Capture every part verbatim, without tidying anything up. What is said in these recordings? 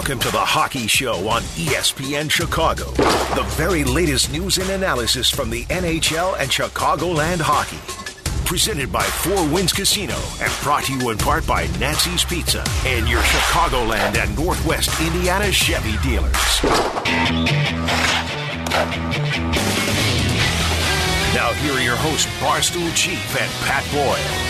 Welcome to the Hockey Show on E S P N Chicago. The very latest news and analysis from the N H L and Chicagoland hockey. Presented by Four Winds Casino and brought to you in part by Nancy's Pizza and your Chicagoland and Northwest Indiana Chevy dealers. Now here are your hosts, Barstool Chief and Pat Boyle.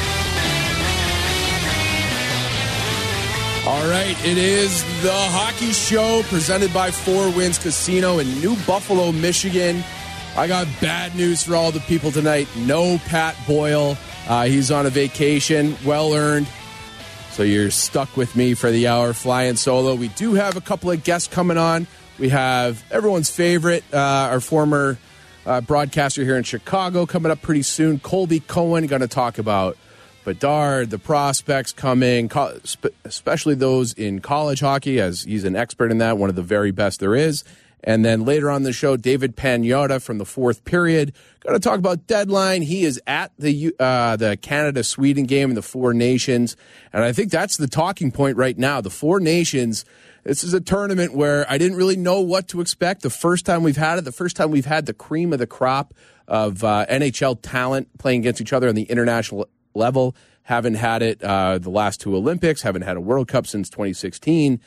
All right, it is the Hockey Show presented by Four Winds Casino in New Buffalo, Michigan. I got bad news for all the people tonight. No Pat Boyle. Uh, he's on a vacation, well-earned. So you're stuck with me for the hour flying solo. We do have a couple of guests coming on. We have everyone's favorite, uh, our former uh, broadcaster here in Chicago coming up pretty soon. Colby Cohen, going to talk about Bedard, the prospects coming, especially those in college hockey, as he's an expert in that, one of the very best there is. And then later on the show, David Pagnotta from the fourth period, going to talk about deadline. He is at the uh, the Canada-Sweden game in the Four Nations, and I think that's the talking point right now. The Four Nations, this is a tournament where I didn't really know what to expect the first time we've had it, the first time we've had the cream of the crop of uh, N H L talent playing against each other on the international level. Haven't had it uh, the last two Olympics, haven't had a World Cup since twenty sixteen.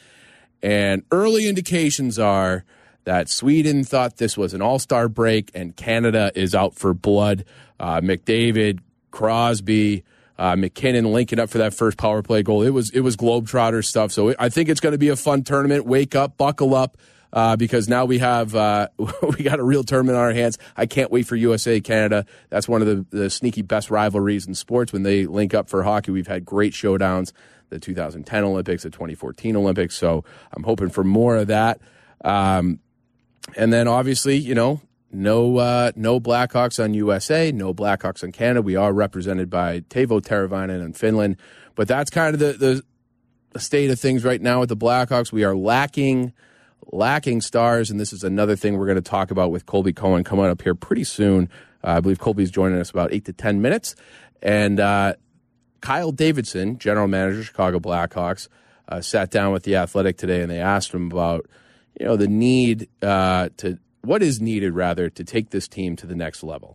And early indications are that Sweden thought this was an all-star break and Canada is out for blood. Uh, McDavid, Crosby, uh, McKinnon linking up for that first power play goal. It was it was Globetrotter stuff. So I think it's going to be a fun tournament. Wake up, buckle up. Uh, because now we have uh, we got a real tournament on our hands. I can't wait for U S A Canada. That's one of the, the sneaky best rivalries in sports when they link up for hockey. We've had great showdowns, the two thousand ten Olympics, the twenty fourteen Olympics. So I'm hoping for more of that. Um, and then obviously, you know, no uh, no Blackhawks on U S A, no Blackhawks on Canada. We are represented by Teuvo Teravainen in Finland, but that's kind of the, the the state of things right now with the Blackhawks. We are lacking. lacking stars, and this is another thing we're going to talk about with Colby Cohen coming up here pretty soon. Uh, I believe Colby's joining us about eight to ten minutes. And uh, Kyle Davidson, general manager, Chicago Blackhawks, uh, sat down with The Athletic today, and they asked him about, you know, the need uh, to, what is needed, rather, to take this team to the next level.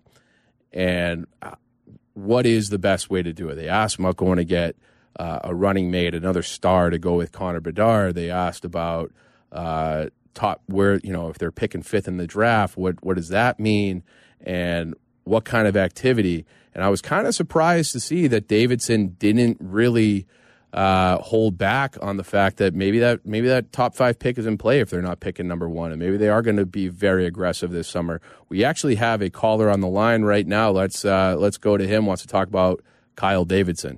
And uh, what is the best way to do it? They asked him about going to get uh, a running mate, another star to go with Connor Bedard. They asked about Uh, top where, you know, if they're picking fifth in the draft, what what does that mean, and what kind of activity? And I was kind of surprised to see that Davidson didn't really uh, hold back on the fact that maybe that maybe that top five pick is in play if they're not picking number one, and maybe they are going to be very aggressive this summer. We actually have a caller on the line right now. Let's uh, let's go to him. Wants to talk about Kyle Davidson.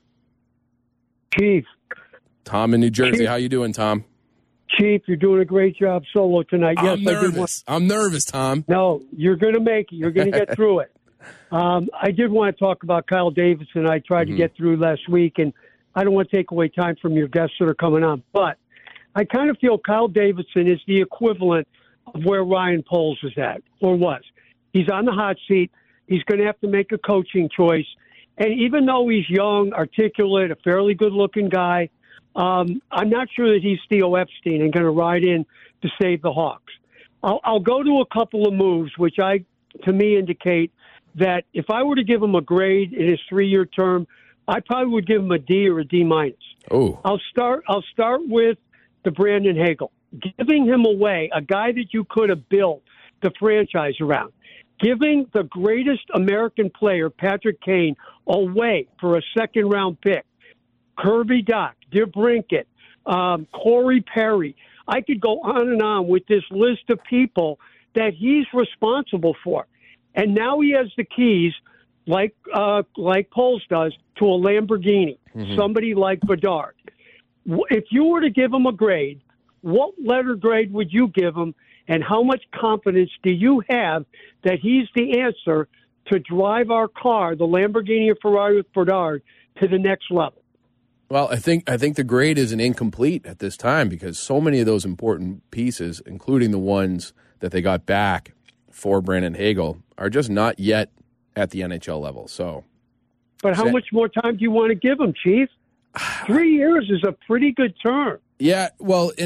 Chief, Tom in New Jersey. Chief. How you doing, Tom? Chief, you're doing a great job solo tonight. I'm yes, nervous. I did want... I'm nervous, Tom. No, you're going to make it. You're going to get through it. Um, I did want to talk about Kyle Davidson. I tried mm-hmm. to get through last week, and I don't want to take away time from your guests that are coming on. But I kind of feel Kyle Davidson is the equivalent of where Ryan Poles is at, or was. He's on the hot seat. He's going to have to make a coaching choice. And even though he's young, articulate, a fairly good-looking guy, Um, I'm not sure that he's Theo Epstein and going to ride in to save the Hawks. I'll, I'll go to a couple of moves, which I, to me, indicate that if I were to give him a grade in his three-year term, I probably would give him a D or a D minus. Oh, I'll start. I'll start with the Brandon Hagel, giving him away, a guy that you could have built the franchise around, giving the greatest American player, Patrick Kane, away for a second-round pick. Kirby Dach, DeBrincat, um, Corey Perry. I could go on and on with this list of people that he's responsible for. And now he has the keys, like uh, like Poles does, to a Lamborghini, mm-hmm. somebody like Bedard. If you were to give him a grade, what letter grade would you give him, and how much confidence do you have that he's the answer to drive our car, the Lamborghini or Ferrari with Bedard, to the next level? Well, I think I think the grade is an incomplete at this time because so many of those important pieces, including the ones that they got back for Brandon Hagel, are just not yet at the N H L level. So, but how much more time do you want to give him, Chief? Three years is a pretty good term. Yeah, well, and it,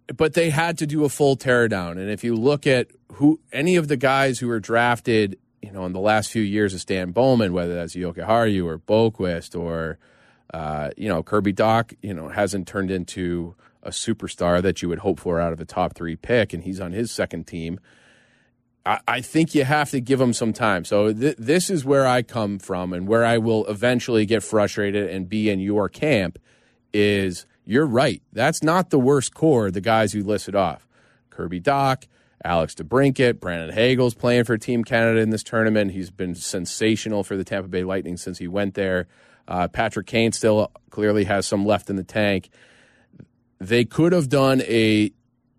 but they had to do a full teardown. And if you look at who any of the guys who were drafted, you know, in the last few years of Stan Bowman, whether that's Jokiharju or Boquist or, uh, you know, Kirby Dach, you know, hasn't turned into a superstar that you would hope for out of a top three pick, and he's on his second team. I, I think you have to give him some time. So th- this is where I come from, and where I will eventually get frustrated and be in your camp is you're right. That's not the worst core, the guys you listed off. Kirby Dach, Alex DeBrincat, Brandon Hagel's playing for Team Canada in this tournament. He's been sensational for the Tampa Bay Lightning since he went there. Uh, Patrick Kane still clearly has some left in the tank. They could have done a,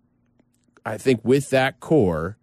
I think, with that core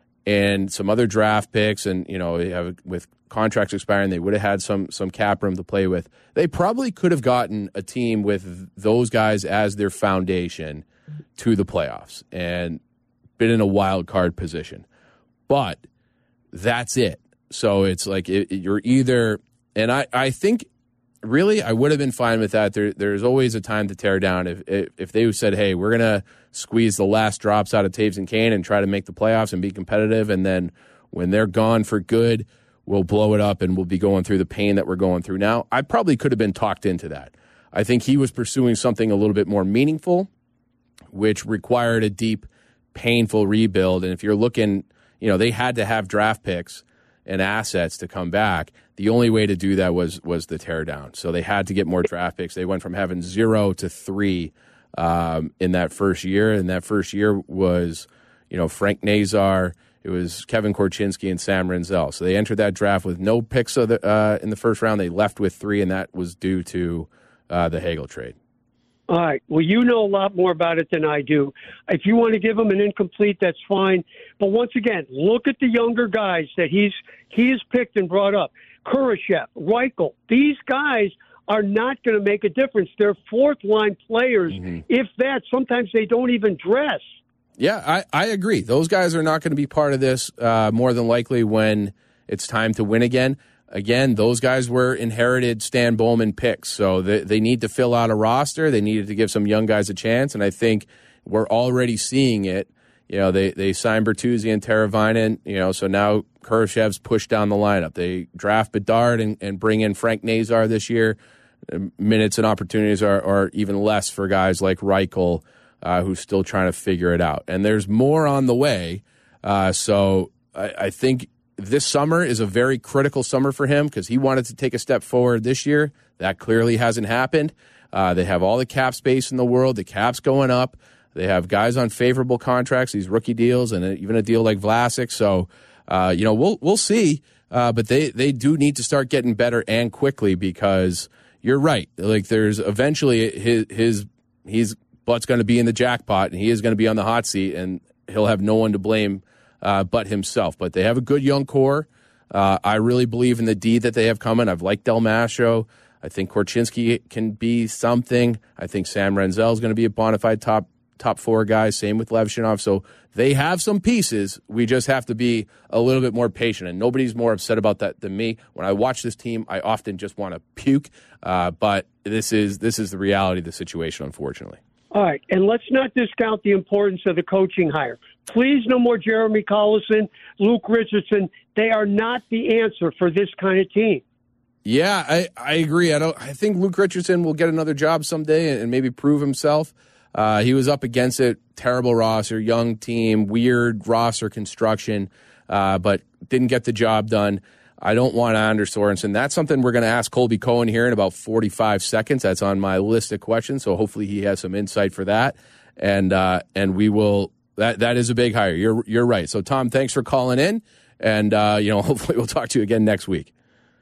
and some other draft picks, and you know, have, with contracts expiring, they would have had some some cap room to play with. They probably could have gotten a team with those guys as their foundation to the playoffs and been in a wild card position. But that's it. So it's like it, you're either, and I, I think really I would have been fine with that. There, there's always a time to tear down. If if, if they said, hey, we're going to squeeze the last drops out of Taves and Kane and try to make the playoffs and be competitive, and then when they're gone for good, we'll blow it up and we'll be going through the pain that we're going through now, I probably could have been talked into that. I think he was pursuing something a little bit more meaningful, which required a deep, painful rebuild. And if you're looking, you know, they had to have draft picks and assets to come back. The only way to do that was was the teardown. So they had to get more draft picks. They went from having zero to three um, in that first year. And that first year was, you know, Frank Nazar, it was Kevin Korchinski and Sam Renzel. So they entered that draft with no picks of the, uh, in the first round. They left with three, and that was due to uh, the Hagel trade. All right. Well, you know a lot more about it than I do. If you want to give him an incomplete, that's fine. But once again, look at the younger guys that he's he has picked and brought up. Kurashev, Reichel. These guys are not going to make a difference. They're fourth-line players. Mm-hmm. If that, sometimes they don't even dress. Yeah, I, I agree. Those guys are not going to be part of this uh, more than likely when it's time to win again. Again, those guys were inherited Stan Bowman picks, so they, they need to fill out a roster. They needed to give some young guys a chance, and I think we're already seeing it. You know, they, they signed Bertuzzi and Teravainen, you know, so now Kurashev's pushed down the lineup. They draft Bedard and, and bring in Frank Nazar this year. Minutes and opportunities are, are even less for guys like Reichel, uh, who's still trying to figure it out. And there's more on the way, uh, so I, I think this summer is a very critical summer for him because he wanted to take a step forward this year. That clearly hasn't happened. Uh, they have all the cap space in the world. The cap's going up. They have guys on favorable contracts, these rookie deals, and even a deal like Vlasic. So, uh, you know, we'll we'll see. Uh, but they, they do need to start getting better and quickly because you're right. Like there's eventually his his he's butt's going to be in the jackpot and he is going to be on the hot seat and he'll have no one to blame Uh, but himself. But they have a good young core. Uh, I really believe in the D that they have coming. I've liked Del Mastro. I think Korchinski can be something. I think Sam Renzel is going to be a bona fide top top four guy. Same with Levshinov. So they have some pieces. We just have to be a little bit more patient. And nobody's more upset about that than me. When I watch this team, I often just want to puke. Uh, but this is this is the reality of the situation, unfortunately. All right, and let's not discount the importance of the coaching hire. Please, no more Jeremy Collison, Luke Richardson. They are not the answer for this kind of team. Yeah, I, I agree. I don't. I think Luke Richardson will get another job someday and, and maybe prove himself. Uh, he was up against it. Terrible roster, young team, weird roster construction, uh, but didn't get the job done. I don't want Anders Sorensen. That's something we're going to ask Colby Cohen here in about forty-five seconds. That's on my list of questions, so hopefully he has some insight for that. And uh, and we will. That that is a big hire. You're you're right. So Tom, thanks for calling in, and uh, you know hopefully we'll talk to you again next week.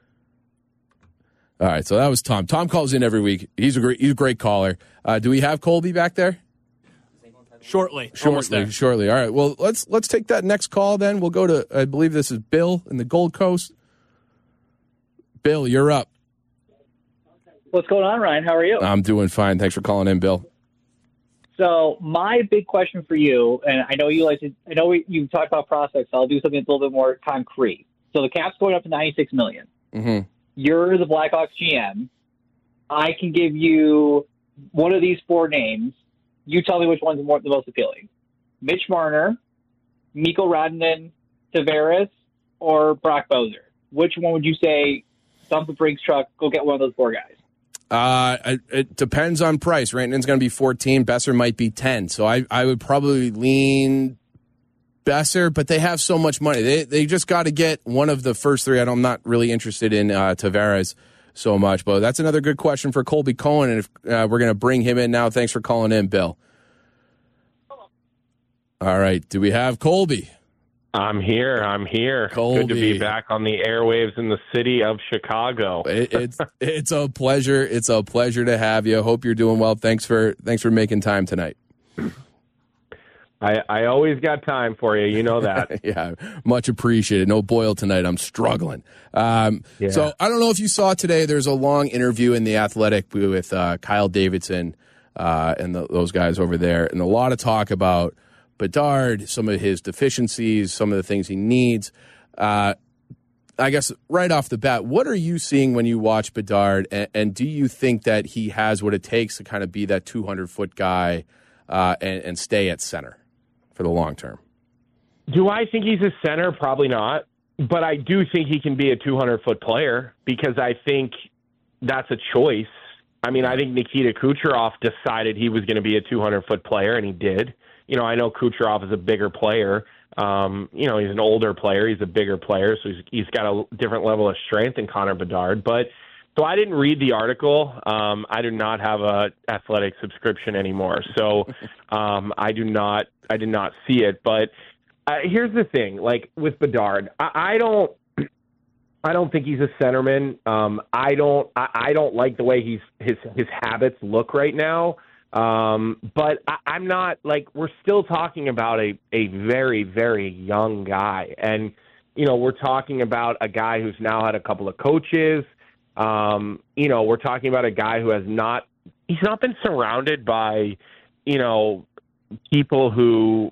All right. So that was Tom. Tom calls in every week. He's a great he's a great caller. Uh, do we have Colby back there? Shortly. Shortly. Shortly. All right. Well, let's let's take that next call. Then we'll go to. I believe this is Bill in the Gold Coast. Bill, you're up. What's going on, Ryan? How are you? I'm doing fine. Thanks for calling in, Bill. So my big question for you, and I know you like to, I know we, you talked about prospects, so I'll do something that's a little bit more concrete. So the cap's going up to ninety-six million dollars. Mm-hmm. You're the Blackhawks G M. I can give you one of these four names You tell me which one's more, the most appealing. Mitch Marner, Mikko Rantanen, Tavares, or Brock Bowser? Which one would you say, dump the Brinks truck, go get one of those four guys? Uh, it, it depends on price. Rantanen's going to be fourteen. Besser might be ten. So I, I would probably lean Besser, but they have so much money. They they just got to get one of the first three. I'm not really interested in uh, Tavares so much, but that's another good question for Colby Cohen, and if, uh, we're going to bring him in now. Thanks for calling in, Bill. All right, do we have Colby? I'm here. I'm here. Colby. Good to be back on the airwaves in the city of Chicago. it, it's it's a pleasure. It's a pleasure to have you. Hope you're doing well. Thanks for thanks for making time tonight. I, I always got time for you. You know that. Yeah, much appreciated. No Boyle tonight. I'm struggling. Um, yeah. So I don't know if you saw today, there's a long interview in The Athletic with uh, Kyle Davidson uh, and the, those guys over there, and a lot of talk about Bedard, some of his deficiencies, some of the things he needs. Uh, I guess right off the bat, what are you seeing when you watch Bedard, and, and do you think that he has what it takes to kind of be that two hundred foot guy uh, and, and stay at center for the long term? Do I think he's a center? Probably not. But I do think he can be a two hundred foot player because I think that's a choice. I mean, I think Nikita Kucherov decided he was going to be a two hundred foot player, and he did. You know, I know Kucherov is a bigger player. Um, you know, he's an older player. He's a bigger player, so he's, he's got a different level of strength than Connor Bedard. But so I didn't read the article. Um, I do not have a athletic subscription anymore, so um, I do not. I did not see it. But uh, here's the thing: like with Bedard, I, I don't. I don't think he's a centerman. Um, I don't. I, I don't like the way he's his his habits look right now. Um, but I, I'm not like we're still talking about a a very very young guy, and you know we're talking about a guy who's now had a couple of coaches. Um, you know we're talking about a guy who has not. He's not been surrounded by, you know, people who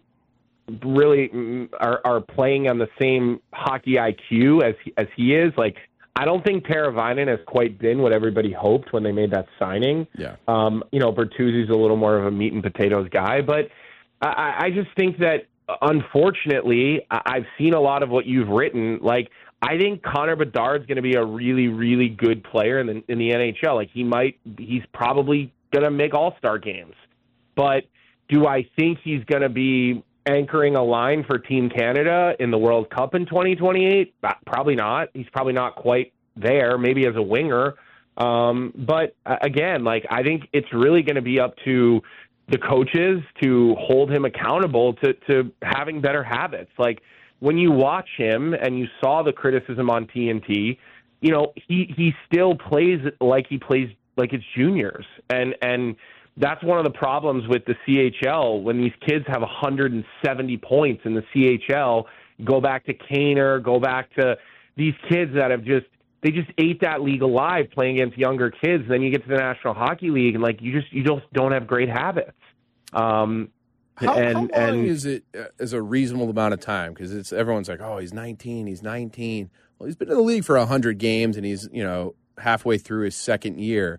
really are, are playing on the same hockey I Q as as he is. Like, I don't think Teravainen has quite been what everybody hoped when they made that signing. Yeah. Um, you know, Bertuzzi's a little more of a meat and potatoes guy, but I, I just think that unfortunately I've seen a lot of what you've written. Like, I think Connor Bedard's going to be a really, really good player in the in the N H L. Like, he might, he's probably going to make All-Star games, but do I think he's going to be anchoring a line for Team Canada in the World Cup in twenty twenty-eight? Probably not. He's probably not quite there, maybe as a winger. Um, but uh, again, like, I think it's really going to be up to the coaches to hold him accountable to, to having better habits. Like, when you watch him and you saw the criticism on T N T, you know, he, he still plays like he plays like it's juniors. And, and, that's one of the problems with the C H L. When these kids have one hundred seventy points in the C H L, go back to Kaner, go back to these kids that have just, they just ate that league alive playing against younger kids. Then you get to the National Hockey League and like, you just, you just don't have great habits. Um, how, and, how long and, is it uh, is a reasonable amount of time? Because it's everyone's like, oh, he's nineteen, he's nineteen. Well, he's been in the league for one hundred games and he's, you know, halfway through his second year.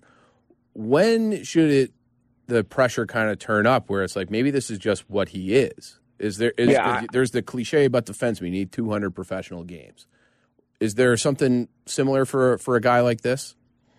When should it, the pressure kind of turn up where it's like, maybe this is just what he is? Is there, is, yeah. is, there's the cliche about defensemen, you need two hundred professional games. Is there something similar for, for a guy like this?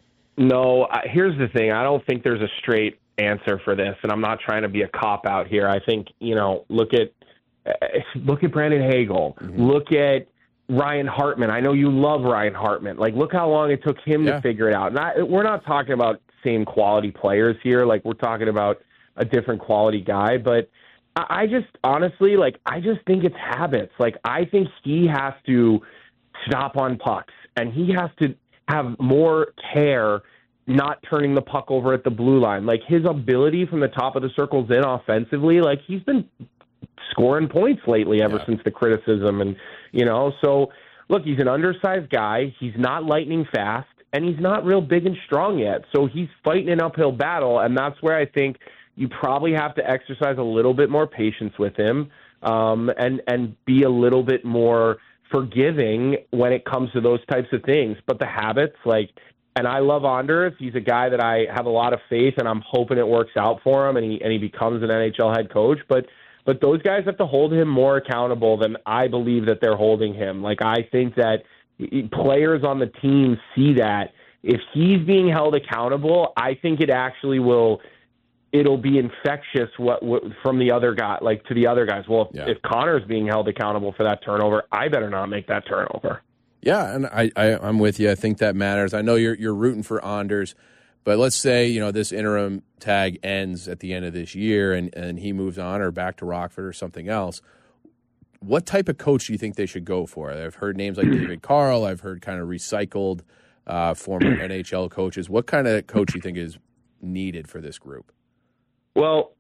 No, I, here's the thing. I don't think there's a straight answer for this, and I'm not trying to be a cop out here. I think, you know, look at, uh, look at Brandon Hagel, mm-hmm. look at Ryan Hartman. I know you love Ryan Hartman. Like, look how long it took him yeah. to figure it out. And I, we're not talking about same quality players here. Like, we're talking about a different quality guy, but I, I just honestly, like, I just think it's habits. Like, I think he has to stop on pucks and he has to have more care, not turning the puck over at the blue line. Like, his ability from the top of the circles in offensively, like, he's been scoring points lately ever yeah. since the criticism. And, you know, so look, he's an undersized guy. He's not lightning fast. And he's not real big and strong yet. So he's fighting an uphill battle, and that's where I think you probably have to exercise a little bit more patience with him um, and, and be a little bit more forgiving when it comes to those types of things. But the habits, like, And I love Anders. He's a guy that I have a lot of faith, and I'm hoping it works out for him, and he and he becomes an N H L head coach. But but those guys have to hold him more accountable than I believe that they're holding him. Like, I think that players on the team see that. If he's being held accountable, I think it actually will – it'll be infectious what, what from the other guy, like to the other guys. Well, if, yeah. if Connor's being held accountable for that turnover, I better not make that turnover. Yeah, and I, I, I'm with you. I think that matters. I know you're you're rooting for Anders, but let's say, you know, this interim tag ends at the end of this year and, and he moves on or back to Rockford or something else. What type of coach do you think they should go for? I've heard names like David Carl. I've heard kind of recycled uh, former N H L coaches. What kind of coach do you think is needed for this group? Well,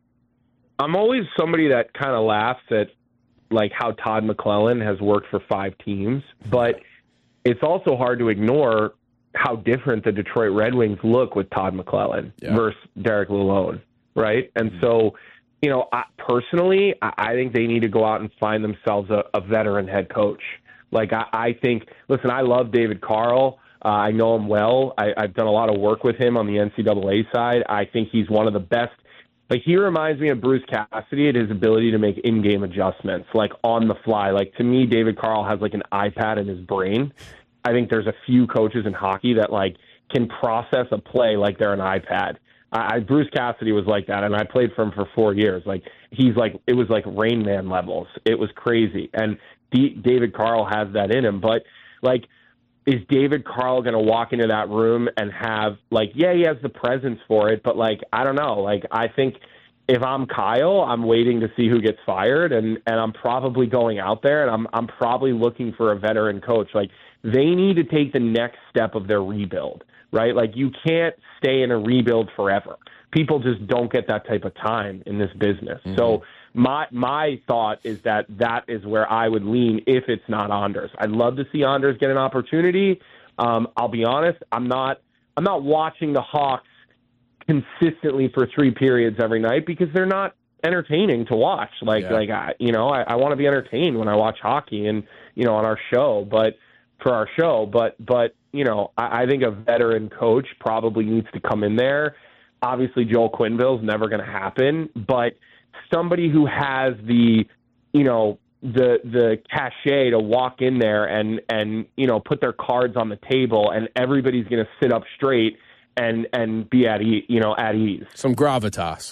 I'm always somebody that kind of laughs at like how Todd McClellan has worked for five teams, but it's also hard to ignore how different the Detroit Red Wings look with Todd McClellan yeah. versus Derek Lalonde, right? And mm-hmm. so, you know, I, personally, I, I think they need to go out and find themselves a, a veteran head coach. Like, I, I think, listen, I love David Carl. Uh, I know him well. I, I've done a lot of work with him on the N C double A side. I think he's one of the best. Like, he reminds me of Bruce Cassidy at his ability to make in-game adjustments, like on the fly. Like, to me, David Carl has like an iPad in his brain. I think there's a few coaches in hockey that like can process a play like they're an iPad. I, Bruce Cassidy was like that, and I played for him for four years. Like, he's like, it was like Rain Man levels. It was crazy. And D- David Carl has that in him. But like, is David Carl going to walk into that room and have, like, yeah, he has the presence for it, but, like, I don't know. Like, I think if I'm Kyle, I'm waiting to see who gets fired, and, and I'm probably going out there, and I'm I'm probably looking for a veteran coach. Like, they need to take the next step of their rebuild, right? Like, you can't stay in a rebuild forever. People just don't get that type of time in this business. Mm-hmm. So my my thought is that that is where I would lean if it's not Anders. I'd love to see Anders get an opportunity. Um, I'll be honest, I'm not I'm not watching the Hawks consistently for three periods every night because they're not entertaining to watch. Like yeah. like I, you know, I, I want to be entertained when I watch hockey and, you know, on our show, but for our show. But but you know, I, I think a veteran coach probably needs to come in there. Obviously, Joel Quenneville's never going to happen, but somebody who has the, you know, the the cachet to walk in there and, and you know, put their cards on the table, and everybody's going to sit up straight and, and be at ease, you know, at ease. Some gravitas.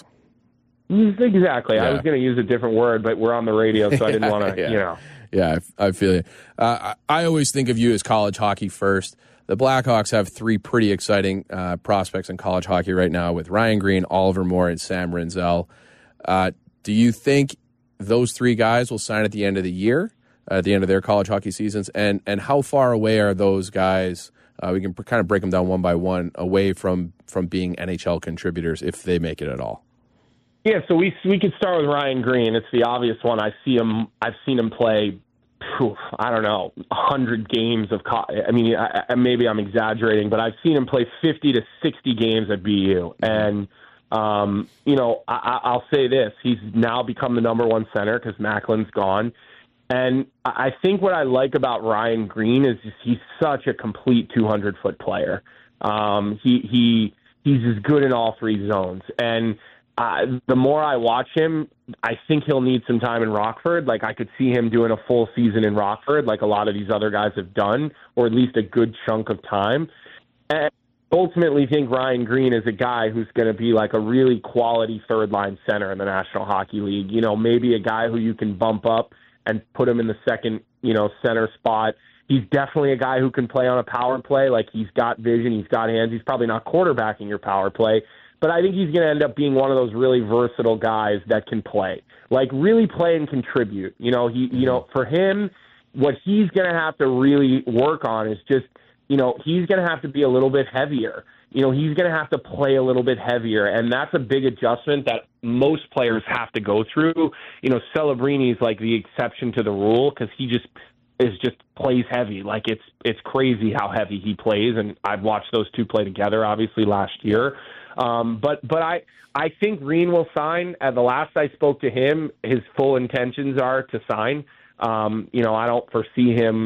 Exactly. Yeah. I was going to use a different word, but we're on the radio, so I didn't want to, yeah. you know. Yeah, I, I feel you. Uh, I, I always think of you as college hockey first. The Blackhawks have three pretty exciting uh, prospects in college hockey right now with Ryan Green, Oliver Moore, and Sam Rinzel. Uh, do you think those three guys will sign at the end of the year, uh, at the end of their college hockey seasons? And and how far away are those guys? Uh, we can pr- kind of break them down one by one, away from, from being N H L contributors if they make it at all. Yeah, so we we could start with Ryan Green. It's the obvious one. I see him. I've seen him play. Phew, I don't know, one hundred games of. Co- I mean, I, I, maybe I'm exaggerating, but I've seen him play fifty to sixty games at B U, and um, you know, I, I'll say this: he's now become the number one center because Macklin's gone, and I think what I like about Ryan Green is just he's such a complete two hundred foot player. Um, he he he's as good in all three zones, and. Uh, the more I watch him, I think he'll need some time in Rockford. Like, I could see him doing a full season in Rockford like a lot of these other guys have done, or at least a good chunk of time. And ultimately think Ryan Green is a guy who's going to be like a really quality third-line center in the National Hockey League. You know, maybe a guy who you can bump up and put him in the second, you know, center spot. He's definitely a guy who can play on a power play. Like, he's got vision, he's got hands. He's probably not quarterbacking your power play, but I think he's going to end up being one of those really versatile guys that can play, like really play and contribute. You know, he, you know, for him, what he's going to have to really work on is just, you know, he's going to have to be a little bit heavier. You know, he's going to have to play a little bit heavier, and that's a big adjustment that most players have to go through. You know, Celebrini's like the exception to the rule because he just is just plays heavy. Like, it's it's crazy how heavy he plays, and I've watched those two play together, obviously, last year. Um, but but I, I think Green will sign. At the last I spoke to him, his full intentions are to sign. Um, you know, I don't foresee him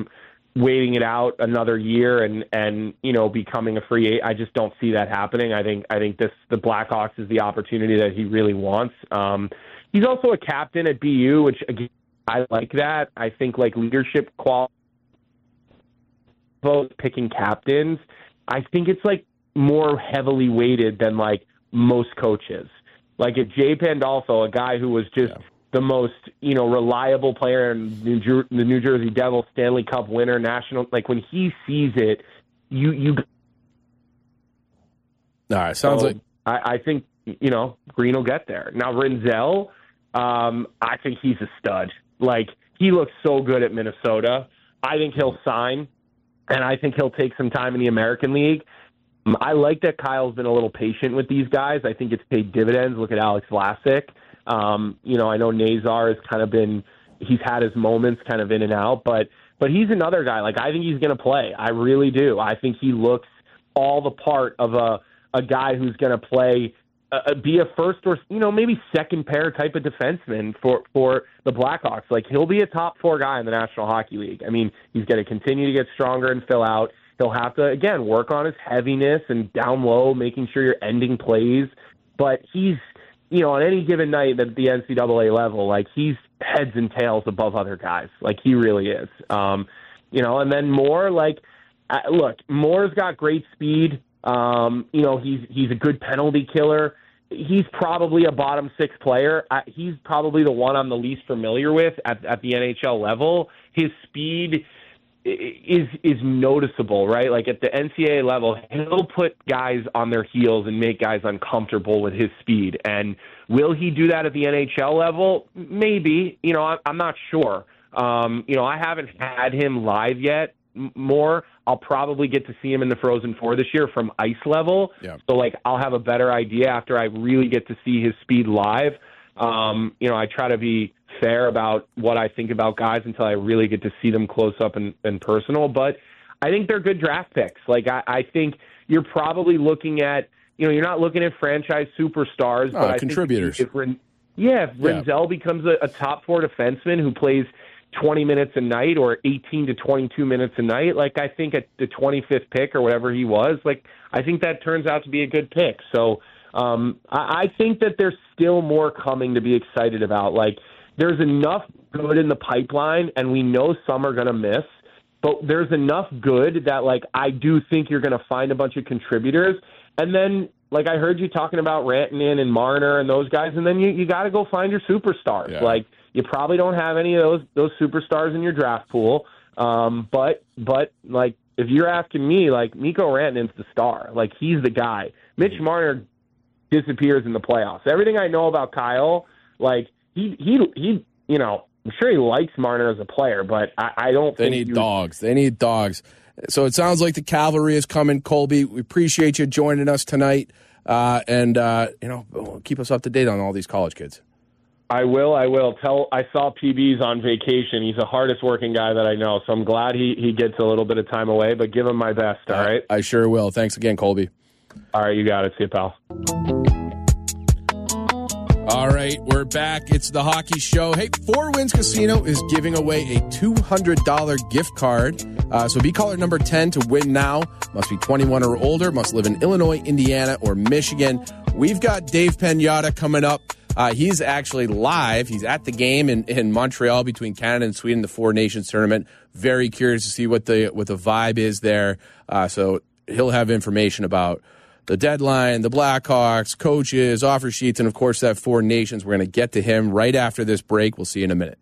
waiting it out another year and, and you know, becoming a free agent. I just don't see that happening. I think I think this the Blackhawks is the opportunity that he really wants. Um, he's also a captain at B U, which, again, I like that. I think, like, leadership quality, picking captains, I think it's, like, more heavily weighted than, like, most coaches. Like, if Jay Pandolfo, a guy who was just yeah. the most, you know, reliable player in New Jer- the New Jersey Devils, Stanley Cup winner, national, like, when he sees it, you... you. All right, sounds so like... I, I think, you know, Green will get there. Now, Rinzel, um, I think he's a stud. Like, he looks so good at Minnesota. I think he'll sign, and I think he'll take some time in the American League. I like that Kyle's been a little patient with these guys. I think it's paid dividends. Look at Alex Vlasic. Um, you know, I know Nazar has kind of been, he's had his moments kind of in and out, but but he's another guy. Like, I think he's going to play. I really do. I think he looks all the part of a, a guy who's going to play, uh, be a first or, you know, maybe second pair type of defenseman for, for the Blackhawks. Like, he'll be a top four guy in the National Hockey League. I mean, he's going to continue to get stronger and fill out. He'll have to, again, work on his heaviness and down low, making sure you're ending plays. But he's, you know, on any given night at the N C double A level, like, he's heads and tails above other guys. Like, he really is. Um, you know, and then Moore, like, uh, look, Moore's got great speed. Um, you know, he's he's a good penalty killer. He's probably a bottom six player. Uh, he's probably the one I'm the least familiar with at, at the N H L level. His speed is is noticeable, right? Like, at the N C double A level, he'll put guys on their heels and make guys uncomfortable with his speed. And will he do that at the N H L level? Maybe. You know, I'm not sure. Um, you know, I haven't had him live yet. More, I'll probably get to see him in the Frozen Four this year from ice level. Yeah. So, like, I'll have a better idea after I really get to see his speed live. Um, you know, I try to be fair about what I think about guys until I really get to see them close up and, and personal. But I think they're good draft picks. Like, I, I think you're probably looking at, you know, you're not looking at franchise superstars, oh, but I contributors. think if, if yeah, if Rinzel yeah. becomes a, a top four defenseman who plays twenty minutes a night or eighteen to twenty-two minutes a night, like, I think at the twenty-fifth pick or whatever he was, like, I think that turns out to be a good pick. So um, I, I think that there's still more coming to be excited about. Like, there's enough good in the pipeline, and we know some are going to miss, but there's enough good that, like, I do think you're going to find a bunch of contributors. And then, like, I heard you talking about Rantanen and Marner and those guys, and then you, you got to go find your superstars. Yeah. Like, you probably don't have any of those those superstars in your draft pool, um, but, but like, if you're asking me, like, Mikko Rantanen's the star. Like, he's the guy. Mitch Marner disappears in the playoffs. Everything I know about Kyle, like, he, he, he you know, I'm sure he likes Marner as a player, but I, I don't they think... They need he dogs. They need dogs. So it sounds like the cavalry is coming, Colby. We appreciate you joining us tonight, uh, and, uh, you know, keep us up to date on all these college kids. I will, I will. Tell. I saw P B's on vacation. He's the hardest working guy that I know, so I'm glad he, he gets a little bit of time away, but give him my best, all right? I sure will. Thanks again, Colby. All right, you got it. See you, pal. All right, we're back. It's the Hockey Show. Hey, Four Winds Casino is giving away a two hundred dollars gift card. Uh, so be caller number ten to win now. Must be twenty-one or older. Must live in Illinois, Indiana, or Michigan. We've got Dave Pagnotta coming up. Uh, he's actually live. He's at the game in, in Montreal between Canada and Sweden, the Four Nations tournament. Very curious to see what the what the vibe is there. Uh, so he'll have information about the deadline, the Blackhawks, coaches, offer sheets, and, of course, that Four Nations. We're going to get to him right after this break. We'll see you in a minute.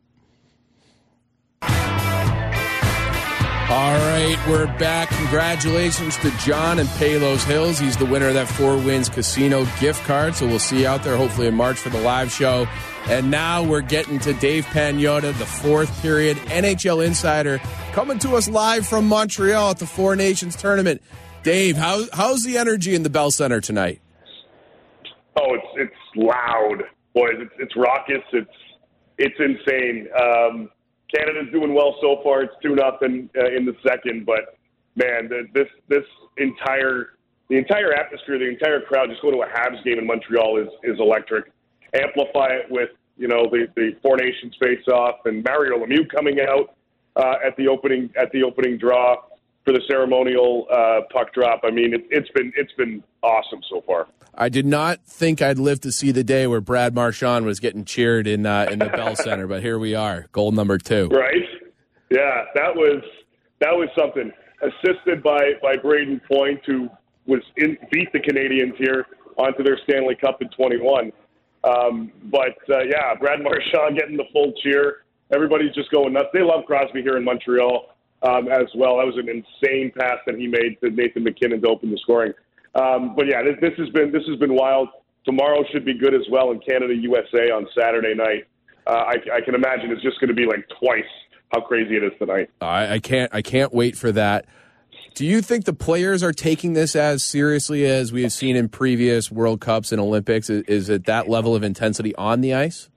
All right, we're back. Congratulations to John in Palos Hills. He's the winner of that Four Winds Casino gift card, so we'll see you out there hopefully in March for the live show. And now we're getting to Dave Pagnotta, the fourth period N H L insider, coming to us live from Montreal at the Four Nations tournament. Dave, how, how's the energy in the Bell Center tonight? Oh, it's it's loud, boys. It's it's raucous. It's it's insane. Um, Canada's doing well so far. It's two nothing uh, in the second, but man, the, this this entire the entire atmosphere, the entire crowd, just going to a Habs game in Montreal is is electric. Amplify it with you know the the Four Nations face off and Mario Lemieux coming out. uh, at the opening at the opening draw for the ceremonial uh, puck drop. I mean, it, it's been it's been awesome so far. I did not think I'd live to see the day where Brad Marchand was getting cheered in uh, in the Bell Center, but here we are, goal number two. Right? Yeah, that was that was something. Assisted by by Braden Point, who was in, beat the Canadians here onto their Stanley Cup in twenty-one. Um, but uh, yeah, Brad Marchand getting the full cheer. Everybody's just going nuts. They love Crosby here in Montreal um, as well. That was an insane pass that he made to Nathan McKinnon to open the scoring. Um, but yeah, this, this has been this has been wild. Tomorrow should be good as well in Canada U S A on Saturday night. Uh, I, I can imagine it's just going to be like twice how crazy it is tonight. I, I can't I can't wait for that. Do you think the players are taking this as seriously as we have seen in previous World Cups and Olympics? Is, is it that level of intensity on the ice?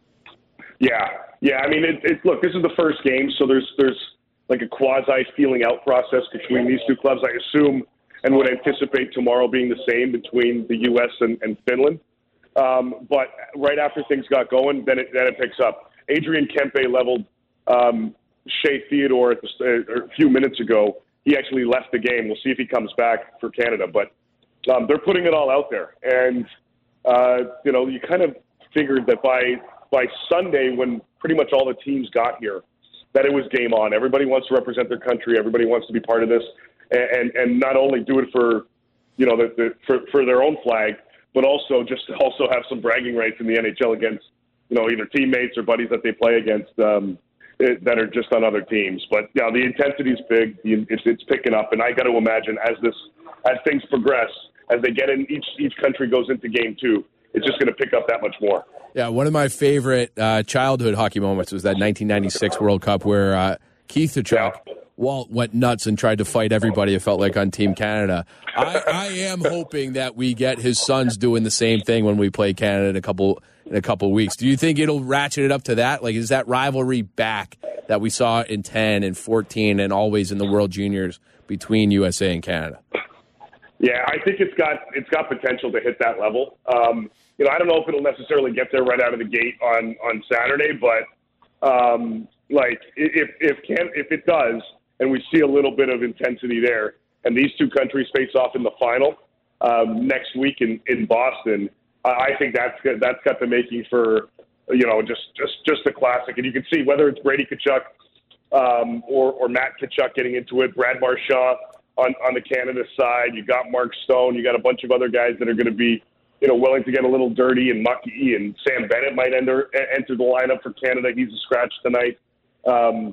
Yeah, yeah. I mean, it, it, look, this is the first game, so there's there's like a quasi feeling out process between these two clubs. I assume and would anticipate tomorrow being the same between the U S and, and Finland. Um, but right after things got going, then it then it picks up. Adrian Kempe leveled um, Shea Theodore at the, uh, a few minutes ago. He actually left the game. We'll see if he comes back for Canada. But um, they're putting it all out there. And, uh, you know, you kind of figured that by by Sunday, when pretty much all the teams got here, that it was game on. Everybody wants to represent their country. Everybody wants to be part of this. And, and, and not only do it for, you know, the, the, for, for their own flag, but also just to also have some bragging rights in the N H L against, you know, either teammates or buddies that they play against um, it, that are just on other teams. But yeah, the intensity is big. It's, it's picking up, and I got to imagine as this as things progress, as they get in, each each country goes into game two, it's just going to pick up that much more. Yeah, one of my favorite uh, childhood hockey moments was that nineteen ninety-six World Cup where uh, Keith Tkachuk, yeah. Walt went nuts and tried to fight everybody, it felt like, on Team Canada. I, I am hoping that we get his sons doing the same thing when we play Canada in a couple in a couple weeks. Do you think it'll ratchet it up to that? Like, is that rivalry back that we saw in ten and fourteen and always in the World Juniors between U S A and Canada? Yeah, I think it's got it's got potential to hit that level. Um, you know, I don't know if it'll necessarily get there right out of the gate on, on Saturday, but um, like if if can if it does, and we see a little bit of intensity there, and these two countries face off in the final um, next week in, in Boston, I think that's that's got the making for, you know, just just just a classic. And you can see whether it's Brady Tkachuk um, or or Matt Tkachuk getting into it, Brad Marchand on on the Canada side. You got Mark Stone. You got a bunch of other guys that are going to be, you know, willing to get a little dirty, and Mucky and Sam Bennett might enter enter the lineup for Canada. He's a scratch tonight. Um,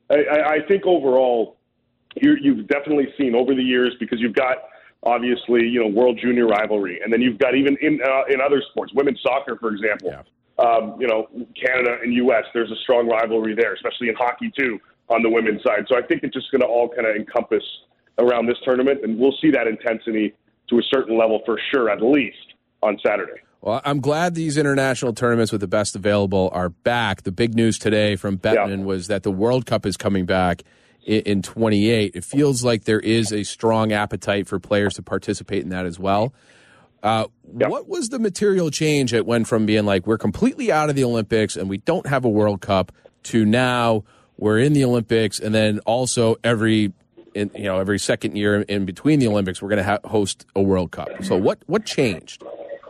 I, I think overall, you, you've definitely seen over the years, because you've got obviously, you know, World Junior rivalry, and then you've got even in uh, in other sports, women's soccer, for example. Yeah. Um, you know, Canada and U S, there's a strong rivalry there, especially in hockey too on the women's side. So I think it's just going to all kind of encompass around this tournament, and we'll see that intensity to a certain level for sure, at least on Saturday. Well, I'm glad these international tournaments with the best available are back. The big news today from Bettman yeah. was that the World Cup is coming back in, in twenty-eight. It feels like there is a strong appetite for players to participate in that as well. Uh, yeah. What was the material change that went from being like, we're completely out of the Olympics and we don't have a World Cup, to now we're in the Olympics, and then also every in, you know every second year in between the Olympics we're going to ha- host a World Cup? So what what changed?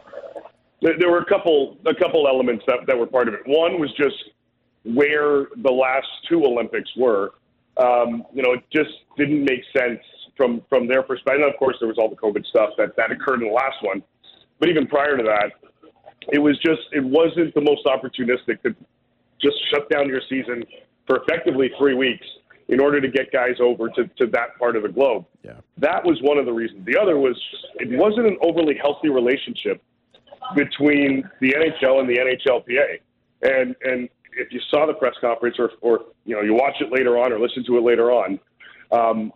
There were a couple a couple elements that, that were part of it. One was just where the last two Olympics were. Um, you know, it just didn't make sense from, from their perspective. And of course, there was all the COVID stuff that, that occurred in the last one. But even prior to that, it was just it wasn't the most opportunistic to just shut down your season for effectively three weeks in order to get guys over to, to that part of the globe. Yeah. That was one of the reasons. The other was it wasn't an overly healthy relationship between the N H L and the N H L P A. And and if you saw the press conference, or, or you know, you watch it later on or listen to it later on, um,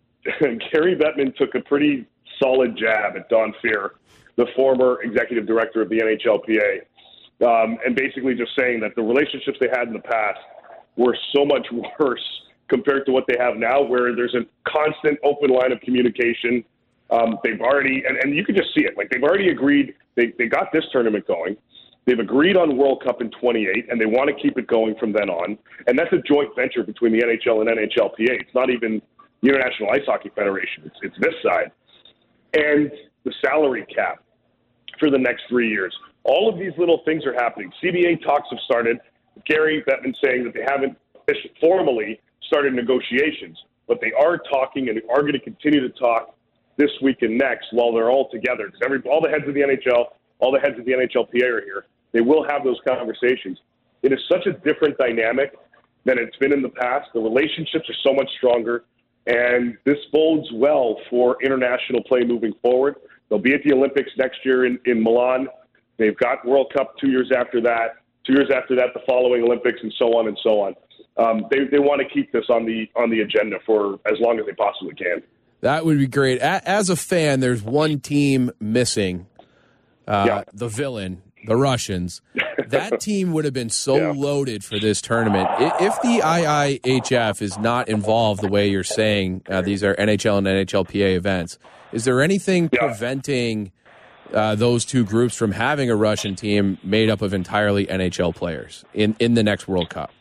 Gary Bettman took a pretty solid jab at Don Fehr, the former executive director of the N H L P A, um, and basically just saying that the relationships they had in the past were so much worse compared to what they have now, where there's a constant open line of communication. Um, they've already, and, and you can just see it, like they've already agreed, they, they got this tournament going. They've agreed on World Cup in twenty-eight, and they want to keep it going from then on. And that's a joint venture between the N H L and N H L P A. It's not even the International Ice Hockey Federation. It's, it's this side. And the salary cap for the next three years. All of these little things are happening. C B A talks have started. Gary Bettman saying that they haven't formally started negotiations, but they are talking and they are going to continue to talk this week and next while they're all together. Because every all the heads of the N H L, all the heads of the N H L P A are here. They will have those conversations. It is such a different dynamic than it's been in the past. The relationships are so much stronger, and this bodes well for international play moving forward. They'll be at the Olympics next year in, in Milan. They've got World Cup two years after that, two years after that, the following Olympics, and so on and so on. Um, they they want to keep this on the on the agenda for as long as they possibly can. That would be great. As a fan, there's one team missing, uh, yeah. the villain, the Russians. That team would have been so yeah. loaded for this tournament. If the I I H F is not involved the way you're saying, uh, these are N H L and N H L P A events, is there anything yeah. preventing uh, those two groups from having a Russian team made up of entirely N H L players in, in the next World Cup?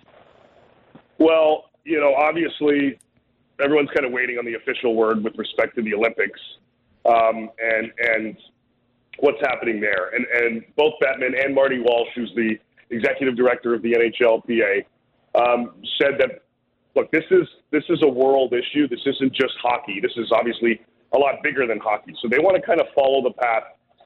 Well, you know, obviously everyone's kind of waiting on the official word with respect to the Olympics um, and and what's happening there. And, and both Bettman and Marty Walsh, who's the executive director of the N H L P A, um, said that, look, this is this is a world issue. This isn't just hockey. This is obviously a lot bigger than hockey. So they want to kind of follow the path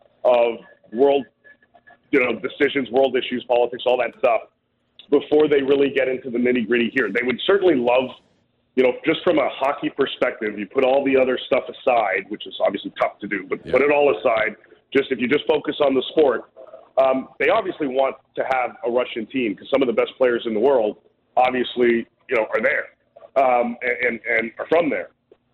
of world, you know, decisions, world issues, politics, all that stuff before they really get into the nitty-gritty here. They would certainly love, you know, just from a hockey perspective, you put all the other stuff aside, which is obviously tough to do, but yeah. put it all aside. Just if you just focus on the sport, um, they obviously want to have a Russian team because some of the best players in the world obviously, you know, are there um, and, and are from there.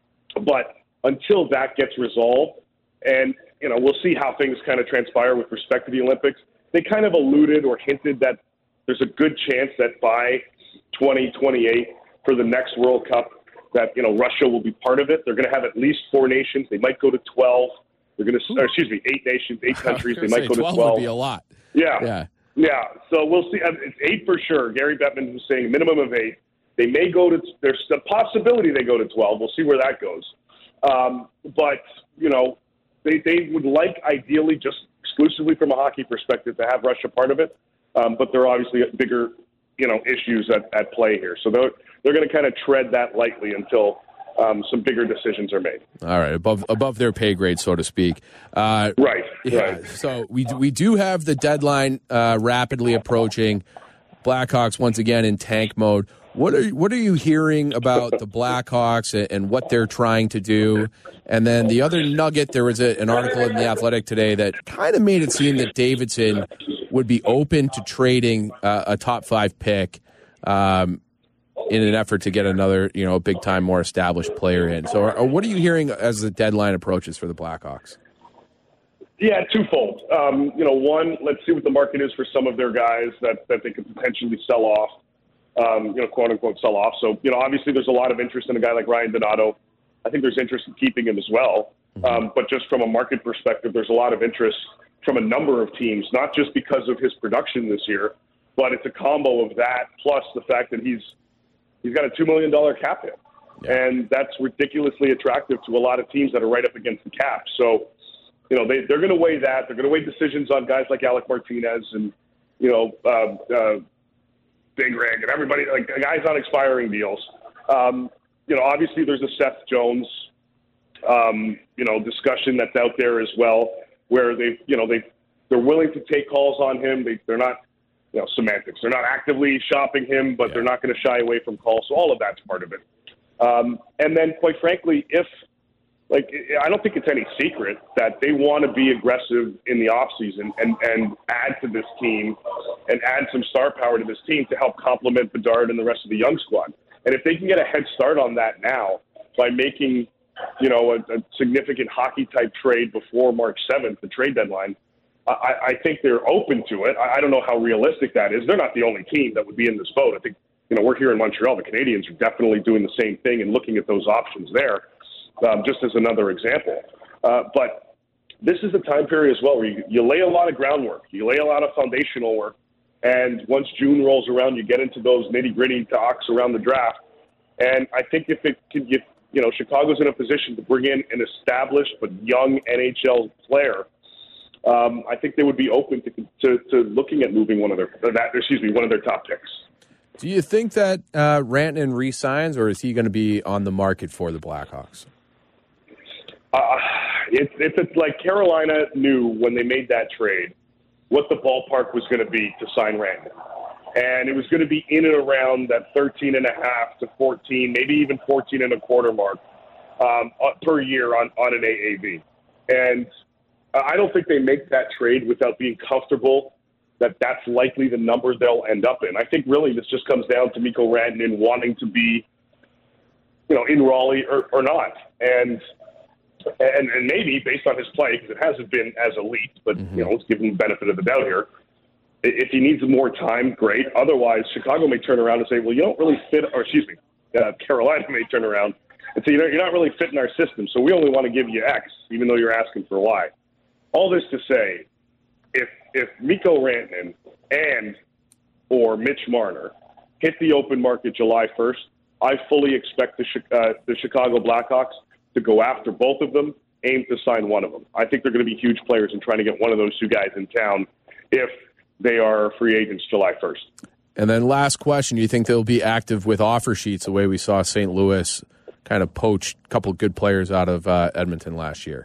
But until that gets resolved, and, you know, we'll see how things kind of transpire with respect to the Olympics, they kind of alluded or hinted that there's a good chance that by twenty twenty-eight for the next World Cup that, you know, Russia will be part of it. They're going to have at least four nations. They might go to twelve. They're going to, or excuse me, eight nations, eight countries. They might go to twelve. twelve would be a lot. Yeah. Yeah. Yeah. So we'll see. It's eight for sure. Gary Bettman was saying minimum of eight. They may go to, there's the possibility they go to twelve. We'll see where that goes. Um, but, you know, they, they would like ideally just exclusively from a hockey perspective to have Russia part of it. Um, but there are obviously bigger, you know, issues at, at play here. So they're, they're going to kind of tread that lightly until um, some bigger decisions are made. All right, above above their pay grade, so to speak. Uh, right, yeah, right. So we, we do have the deadline uh, rapidly approaching. Blackhawks once again in tank mode. What are what are you hearing about the Blackhawks and, and what they're trying to do? And then the other nugget, there was a, an article in The Athletic today that kind of made it seem that Davidson would be open to trading uh, a top five pick um, in an effort to get another, you know, big time, more established player in. So, or, or what are you hearing as the deadline approaches for the Blackhawks? Yeah, twofold. Um, you know, one, let's see what the market is for some of their guys that, that they could potentially sell off, um, you know, quote unquote sell off. So, you know, obviously there's a lot of interest in a guy like Ryan Donato. I think there's interest in keeping him as well. Um, but just from a market perspective, there's a lot of interest from a number of teams, not just because of his production this year, but it's a combo of that plus the fact that he's he's got a two million dollars cap hit. Yeah. And that's ridiculously attractive to a lot of teams that are right up against the cap. So, you know, they, they're going to weigh that. They're going to weigh decisions on guys like Alec Martinez and, you know, uh, uh, Big Rig and everybody, like guys on expiring deals. Um, you know, obviously there's a Seth Jones, um, you know, discussion that's out there as well, where they, you know, they they're willing to take calls on him. They, they're not, you know, semantics. They're not actively shopping him, but yeah. they're not going to shy away from calls. So all of that's part of it. Um, and then, quite frankly, if like I don't think it's any secret that they want to be aggressive in the offseason and and add to this team and add some star power to this team to help complement Bedard and the rest of the young squad. And if they can get a head start on that now by making, you know, a, a significant hockey type trade before March seventh, the trade deadline, I, I think they're open to it. I, I don't know how realistic that is. They're not the only team that would be in this boat. I think, you know, we're here in Montreal. The Canadiens are definitely doing the same thing and looking at those options there, um, just as another example. Uh, but this is the time period as well where you, you lay a lot of groundwork. You lay a lot of foundational work. And once June rolls around, you get into those nitty-gritty talks around the draft. And I think if it can get, you know, Chicago's in a position to bring in an established but young N H L player, um, I think they would be open to, to to looking at moving one of their that excuse me one of their top picks. Do you think that uh, Rantanen re-signs, or is he going to be on the market for the Blackhawks? Uh, it's it's like Carolina knew when they made that trade what the ballpark was going to be to sign Rantanen. And it was going to be in and around that thirteen and a half to fourteen, maybe even fourteen and a quarter mark um, per year on, on an A A V. And I don't think they make that trade without being comfortable that that's likely the number they'll end up in. I think really this just comes down to Mikko Rantanen wanting to be, you know, in Raleigh or, or not. And, and and maybe based on his play, because it hasn't been as elite, but, mm-hmm. you know, let's give him the benefit of the doubt here. If he needs more time, great. Otherwise, Chicago may turn around and say, well, you don't really fit, or excuse me, uh, Carolina may turn around and say, you know, you're not really fitting our system, so we only want to give you X, even though you're asking for Y. All this to say, if if Mikko Rantanen and or Mitch Marner hit the open market July first, I fully expect the, uh, the Chicago Blackhawks to go after both of them, aim to sign one of them. I think they're going to be huge players in trying to get one of those two guys in town if they are free agents July first. And then last question, do you think they'll be active with offer sheets the way we saw Saint Louis kind of poach a couple of good players out of uh, Edmonton last year?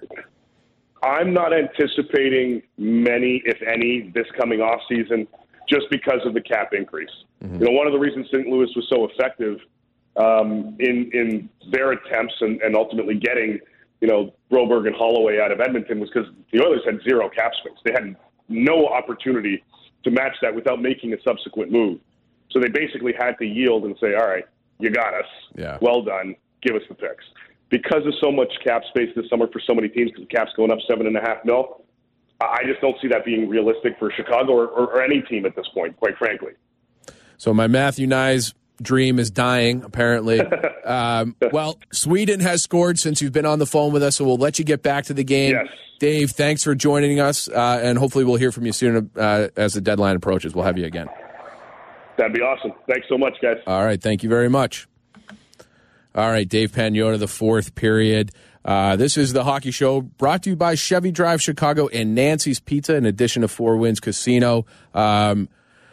I'm not anticipating many, if any, this coming off season just because of the cap increase. Mm-hmm. You know, one of the reasons Saint Louis was so effective um, in in their attempts and, and ultimately getting, you know, Broberg and Holloway out of Edmonton was because the Oilers had zero cap space. They had no opportunity to match that without making a subsequent move. So they basically had to yield and say, all right, you got us. Yeah. Well done. Give us the picks. Because of so much cap space this summer for so many teams, because the cap's going up seven and a half mil, I just don't see that being realistic for Chicago or, or, or any team at this point, quite frankly. So my Matthew Nyes dream is dying, apparently. um, well, Sweden has scored since you've been on the phone with us, so we'll let you get back to the game. Yes. Dave, thanks for joining us, uh, and hopefully we'll hear from you soon uh, as the deadline approaches. We'll have you again. That'd be awesome. Thanks so much, guys. All right, thank you very much. All right, Dave Pagnotta, the fourth period. Uh, this is the Hockey Show brought to you by Chevy Drive Chicago and Nancy's Pizza, in addition to Four Winds Casino. Um,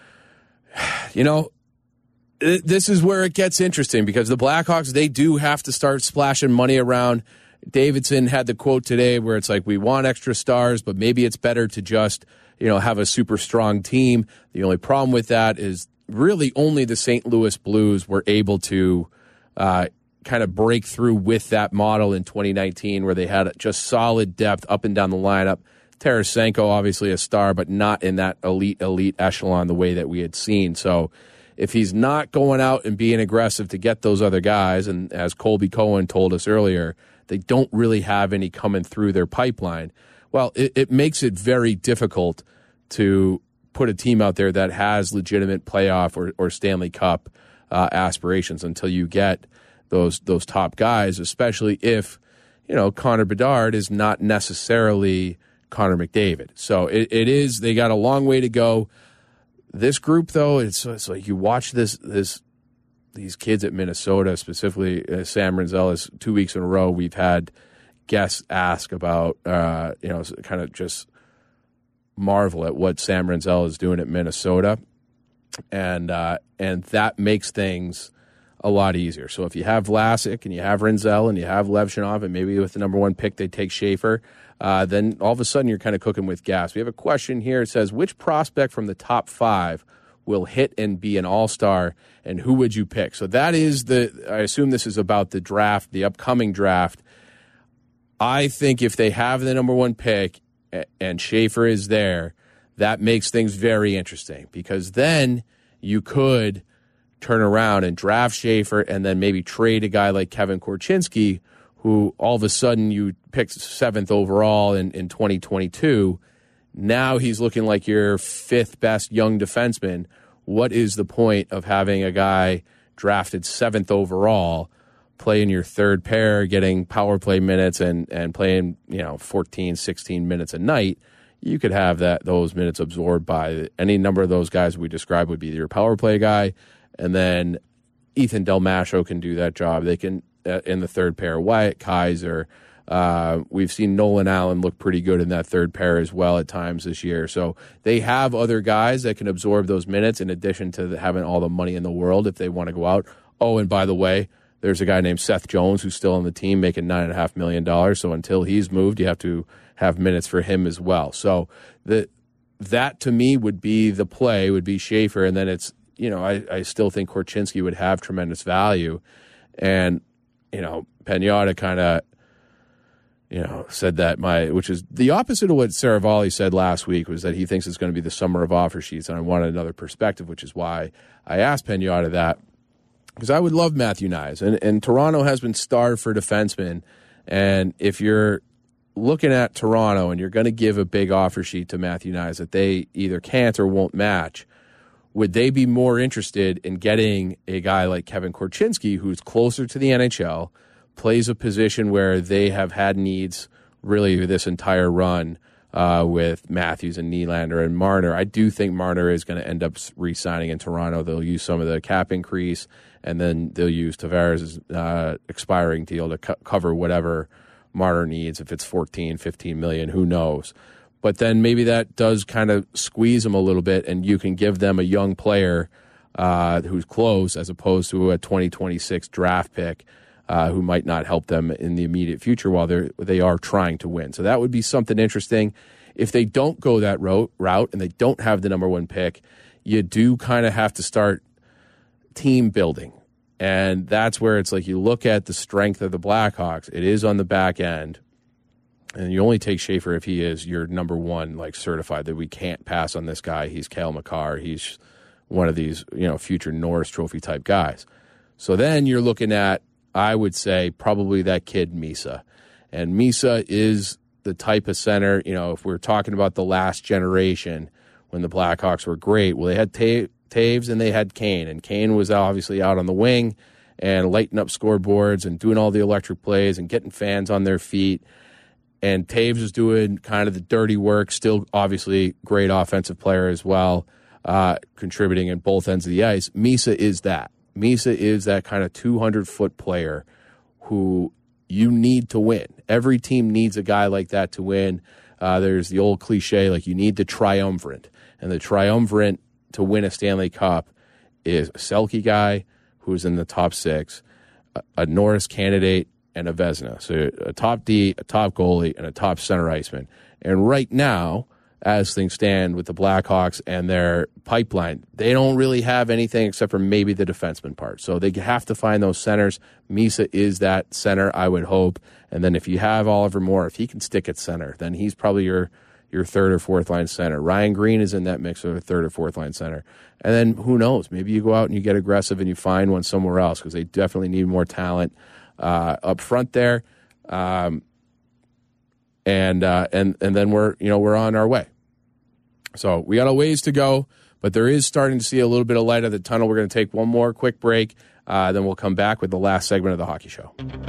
you know, it, this is where it gets interesting because the Blackhawks, they do have to start splashing money around. Davidson had the quote today where it's like, we want extra stars, but maybe it's better to just, you know, have a super strong team. The only problem with that is really only the Saint Louis Blues were able to uh, kind of break through with that model in twenty nineteen where they had just solid depth up and down the lineup. Tarasenko, obviously a star, but not in that elite, elite echelon the way that we had seen. So if he's not going out and being aggressive to get those other guys, and as Colby Cohen told us earlier, they don't really have any coming through their pipeline, well, it, it makes it very difficult to put a team out there that has legitimate playoff or, or Stanley Cup uh, aspirations until you get those those top guys, especially if, you know, Connor Bedard is not necessarily Connor McDavid. So it, it is, they got a long way to go. This group, though, it's, it's like you watch this this these kids at Minnesota, specifically uh, Sam Rinzellis, two weeks in a row, we've had guests ask about, uh, you know, kind of just marvel at what Sam Rinzel is doing at Minnesota. And, uh, and that makes things a lot easier. So if you have Vlasic and you have Rinzel and you have Levchinov, and maybe with the number one pick they take Schaefer, uh, then all of a sudden you're kind of cooking with gas. We have a question here. It says, which prospect from the top five will hit and be an all-star, and who would you pick? So that is the, I assume this is about the draft, the upcoming draft. I think if they have the number one pick and Schaefer is there, that makes things very interesting, because then you could turn around and draft Schaefer and then maybe trade a guy like Kevin Korchinski, who all of a sudden you picked seventh overall in, in twenty twenty-two. Now he's looking like your fifth best young defenseman. What is the point of having a guy drafted seventh overall playing your third pair, getting power play minutes and, and playing, you know, fourteen, sixteen minutes a night, you could have that those minutes absorbed by any number of those guys we described would be your power play guy. And then Ethan Del Macho can do that job. They can, uh, in the third pair, Wyatt Kaiser. Uh, we've seen Nolan Allen look pretty good in that third pair as well at times this year. So they have other guys that can absorb those minutes in addition to having all the money in the world if they want to go out. Oh, and by the way, there's a guy named Seth Jones who's still on the team making nine point five million dollars. So until he's moved, you have to have minutes for him as well. So the, that to me would be the play, would be Schaefer. And then it's, you know, I, I still think Korchinski would have tremendous value. And, you know, Pagnotta kind of, you know, said that my, which is the opposite of what Saravalli said last week, was that he thinks it's going to be the summer of offer sheets. And I wanted another perspective, which is why I asked Pagnotta that, because I would love Matthew Knies. And, and Toronto has been starved for defensemen. And if you're looking at Toronto and you're going to give a big offer sheet to Matthew Knies that they either can't or won't match, would they be more interested in getting a guy like Kevin Korchinski, who's closer to the N H L, plays a position where they have had needs really this entire run uh, with Matthews and Nylander and Marner? I do think Marner is going to end up re-signing in Toronto. They'll use some of the cap increase, and then they'll use Tavares' uh, expiring deal to co- cover whatever Marner needs. If it's fourteen, fifteen million, who knows? But then maybe that does kind of squeeze them a little bit, and you can give them a young player uh, who's close as opposed to a twenty twenty-six draft pick uh, who might not help them in the immediate future while they're they are trying to win. So that would be something interesting. If they don't go that route, route and they don't have the number one pick, you do kind of have to start team building. And that's where it's like you look at the strength of the Blackhawks. It is on the back end. And you only take Schaefer if he is your number one, like certified, that we can't pass on this guy. He's Cale Makar. He's one of these, you know, future Norris Trophy type guys. So then you're looking at, I would say, probably that kid Misa. And Misa is the type of center, you know, if we're talking about the last generation when the Blackhawks were great, well, they had Ta- Taves and they had Kane. And Kane was obviously out on the wing and lighting up scoreboards and doing all the electric plays and getting fans on their feet. And Taves was doing kind of the dirty work, still obviously great offensive player as well, uh, contributing in both ends of the ice. Misa is that. Misa is that kind of two hundred foot player who you need to win. Every team needs a guy like that to win. Uh, there's the old cliche, like you need the triumvirate. And the triumvirate to win a Stanley Cup is a Selke guy who's in the top six, a, a Norris candidate, and a Vezina. So a top D, a top goalie, and a top center iceman. And right now, as things stand with the Blackhawks and their pipeline, they don't really have anything except for maybe the defenseman part. So they have to find those centers. Misa is that center, I would hope. And then if you have Oliver Moore, if he can stick at center, then he's probably your your third or fourth line center. Ryan Green is in that mix of a third or fourth line center. And then who knows? Maybe you go out and you get aggressive and you find one somewhere else because they definitely need more talent uh, up front there. Um, and uh, and and then we're you know we're on our way. So we got a ways to go, but there is starting to see a little bit of light at the tunnel. We're going to take one more quick break, uh, then we'll come back with the last segment of the Hockey Show.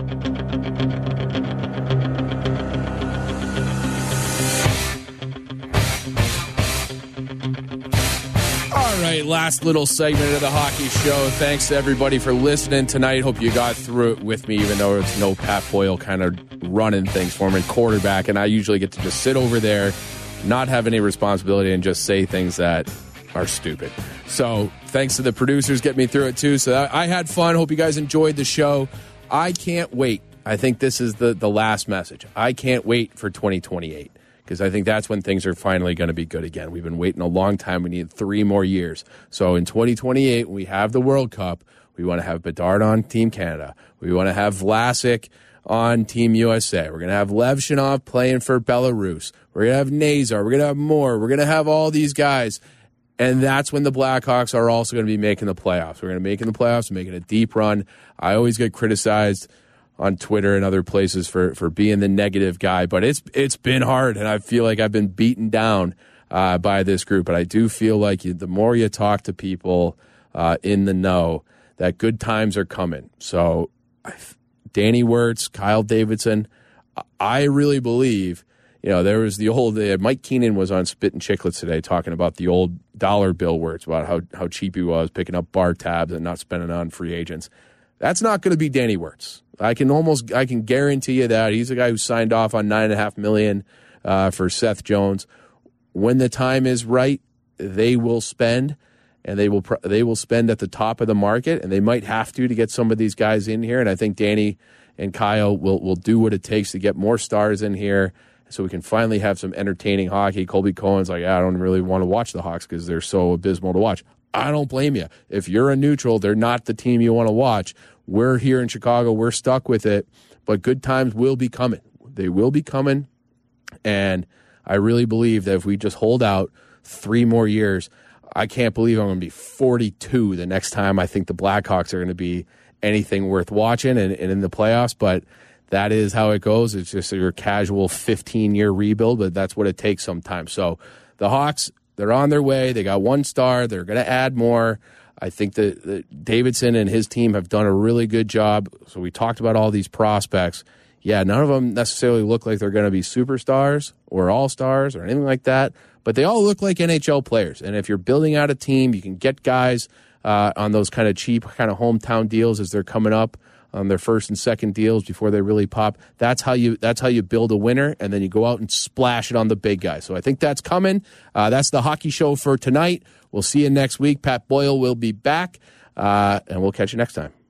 All right, last little segment of the Hockey Show. Thanks to everybody for listening tonight. Hope you got through it with me, even though it's no Pat Boyle kind of running things for me, quarterback, and I usually get to just sit over there, not have any responsibility, and just say things that are stupid. So thanks to the producers getting me through it too. So I had fun. Hope you guys enjoyed the show. I can't wait. I think this is the, the last message. I can't wait for twenty twenty-eight because I think that's when things are finally going to be good again. We've been waiting a long time. We need three more years. So in twenty twenty-eight, when we have the World Cup, we want to have Bedard on Team Canada. We want to have Vlasic on Team U S A. We're going to have Levshinov playing for Belarus. We're going to have Nazar. We're going to have Moore. We're going to have all these guys. And that's when the Blackhawks are also going to be making the playoffs. We're going to be making the playoffs, making a deep run. I always get criticized on Twitter and other places for, for being the negative guy, but it's it's been hard, and I feel like I've been beaten down uh, by this group. But I do feel like you, the more you talk to people uh, in the know, that good times are coming. So Danny Wirtz, Kyle Davidson. I really believe, you know, there was the old, uh, Mike Keenan was on Spit and Chicklets today talking about the old dollar bill Wirtz, about how, how cheap he was, picking up bar tabs and not spending on free agents. That's not going to be Danny Wirtz. I can almost, I can guarantee you that. He's a guy who signed off on nine and a half million uh, for Seth Jones. When the time is right, they will spend, and they will they will spend at the top of the market, and they might have to to get some of these guys in here. And I think Danny and Kyle will will do what it takes to get more stars in here, so we can finally have some entertaining hockey. Colby Cohen's like, I don't really want to watch the Hawks because they're so abysmal to watch. I don't blame you. If you're a neutral, they're not the team you want to watch. We're here in Chicago. We're stuck with it, but good times will be coming. They will be coming, and I really believe that if we just hold out three more years, I can't believe I'm going to be forty-two the next time I think the Blackhawks are going to be anything worth watching and, and in the playoffs, but that is how it goes. It's just your casual fifteen-year rebuild, but that's what it takes sometimes. So the Hawks, they're on their way. They got one star. They're going to add more. I think that, that Davidson and his team have done a really good job. So we talked about all these prospects. Yeah, none of them necessarily look like they're going to be superstars or all-stars or anything like that, but they all look like N H L players. And if you're building out a team, you can get guys uh, on those kind of cheap kind of hometown deals as they're coming up on their first and second deals before they really pop. That's how you that's how you build a winner, and then you go out and splash it on the big guys. So I think that's coming. Uh, that's the hockey show for tonight. We'll see you next week. Pat Boyle will be back, uh, and we'll catch you next time.